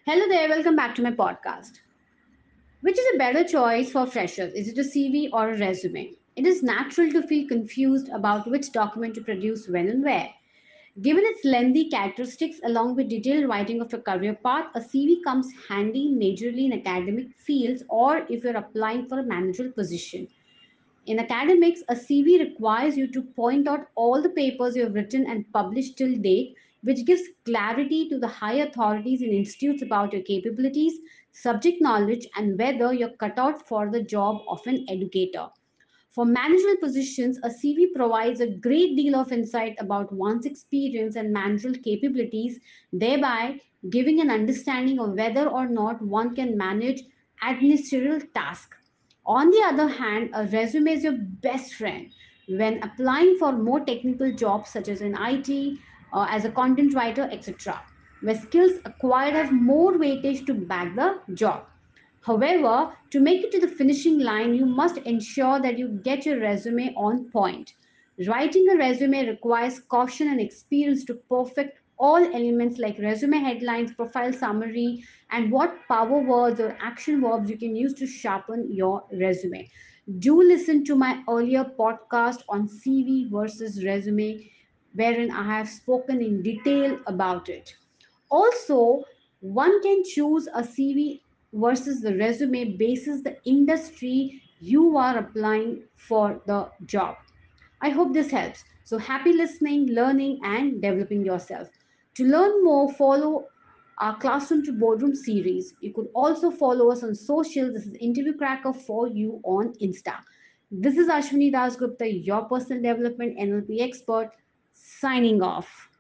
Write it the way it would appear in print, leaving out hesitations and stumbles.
Hello there, welcome back to my podcast. Which is a better choice for freshers? Is it a CV or a resume? It is natural to feel confused about which document to produce when and where. Given its lengthy characteristics along with detailed writing of your career path, a CV comes handy majorly in academic fields or if you're applying for a managerial position. In academics, a CV requires you to point out all the papers you have written and published till date, which gives clarity to the high authorities and institutes about your capabilities, subject knowledge, and whether you're cut out for the job of an educator. For managerial positions, a CV provides a great deal of insight about one's experience and managerial capabilities, thereby giving an understanding of whether or not one can manage administrative tasks. On the other hand, a resume is your best friend when applying for more technical jobs such as in IT, as a content writer, etc., where skills acquired have more weightage to back the job. However, to make it to the finishing line, you must ensure that you get your resume on point. Writing a resume requires caution and experience to perfect all elements like resume headlines, profile summary, and what power words or action verbs you can use to sharpen your resume. Do listen to my earlier podcast on CV versus resume, wherein I have spoken in detail about it. Also, one can choose a CV versus the resume basis the industry you are applying for the job. I hope this helps. So happy listening, learning, and developing yourself. To learn more, follow our Classroom to Boardroom series. You could also follow us on social. This is Interview Cracker for you on Insta. This is Ashwini Das Gupta, your personal development NLP expert, signing off.